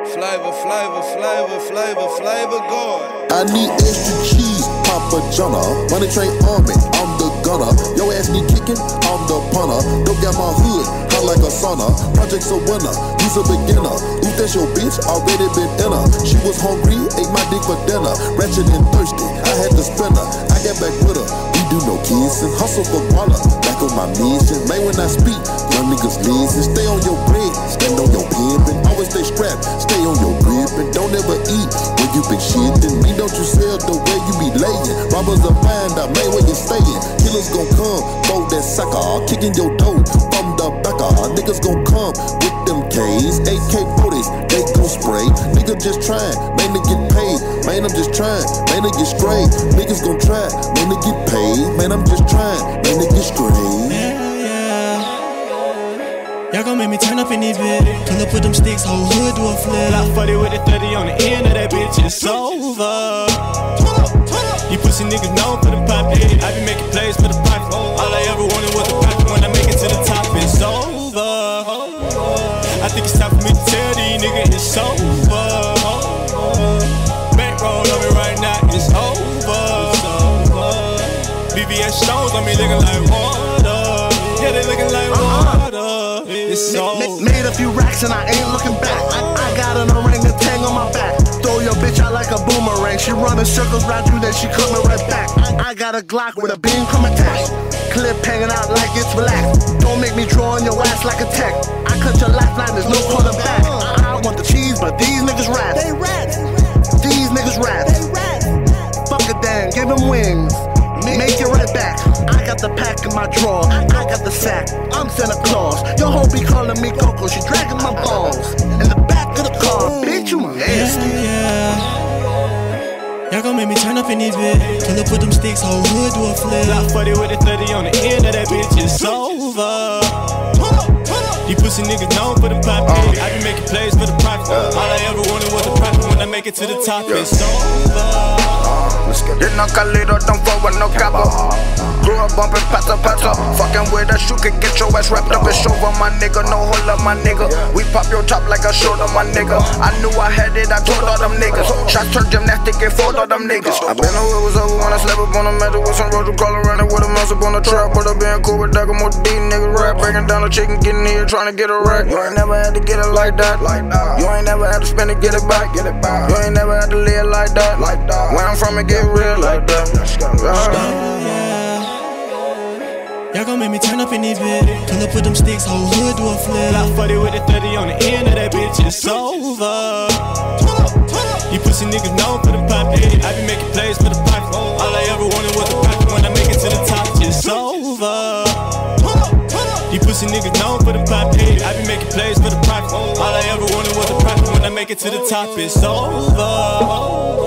Flavor, God. I need extra cheese, Papa Johnna. Money train army, I'm the gunner. Yo ass need kicking, I'm the punter. Don't get my hood, hot like a sauna. Project's a winner, you's a beginner. Ooh, that's your bitch, already been in her. She was hungry, ate my dick for dinner. Ratchet and thirsty, I had to spin her. I got back with her, we do no kissing. Hustle for guala, back on my mission. Man, when I speak, young niggas listen. Stay on your bread, stand on your pimpin'. Always stay strapped, stay on your grip. And don't ever eat when you been shittin'. Me, don't you sell the way you be layin'. Robbers will find out, man, where you stayin'. Killers gon' come, throw that sucker. Kicking your dough from the back. Niggas gon' come with them K's, AK-40s, they gon' spray. Nigga just tryin', man, to get paid. Man, I'm just tryin', man, to get straight. Niggas gon' try, man, to get paid. Man, I'm just tryin', man, to get straight. Y'all gon' make me turn up in this bit. Pull up with them sticks, whole hood do a flip. I 40 with a 30 on the end of that bitch, it's over. You pussy niggas known for the pop, I be making plays for the profit. All I ever wanted was a profit. When I make it to the top, it's over. I think it's time for me to tell these niggas it's over. Bankroll on me right now, it's over. BBS stones on me looking like water. Yeah, they looking like water. It's over. Made a few racks and I ain't looking back. I got an orangutan on my back. Throw your bitch out like a boomerang. She running circles round you, then she coming right back. I got a Glock with a beam come attached. Clip hanging out like it's relaxed. Don't make me draw on your ass like a tech. I cut your lifeline, there's no calling back. I want the cheese, but these niggas rats. They rats. These niggas rats. They rats. Fuck it then, give them wings. Make it right back. I got the pack in my drawer. I got the sack. I'm Santa Claus. Your hoe be calling me Coco. She dragging my balls in the back of the car. Bitch, you nasty. Y'all gon' make me turn up in this bit. Pull up with them sticks, whole hood do a flip. I 40 with a 30 on the end of that bitch, it's over. You pussy niggas known for the pop, I be making plays for the profit. All I ever wanted was a profit. When I make it to the top, it's over. You know Carlito, don't fuck with no capo. Grew up bumpin' pato. Fucking with us, you can get your ass wrapped up. It's over, my nigga, no hold up, my nigga. We pop your top like a shoulder, my nigga. I knew I had it, I told all them niggas. Shots turned gymnastic and fold all them niggas. I been away, it was over when I slept up on the metal with some roads, crawling around it with a mouse up on the trap. But I been cool with Duggan, more D niggas rap. Breaking down the chicken, getting here, trying to get a rack. You ain't never had to get it like that. You ain't never had to spend it, get it back. You ain't never had to live like that. Where I'm from, it get real like that. Y'all gon' make me turn up in this bit. Pull up with them sticks, whole hood do a flip. I 40 with a 30 on the end of that bitch, it's over. You pussy niggas known for the pop, I be making plays for the profit. All I ever wanted was a profit. When I make it to the top, it's over. You pussy niggas known for the pop, I be making plays for the profit. All I ever wanted was a profit. When I make it to the top, it's over.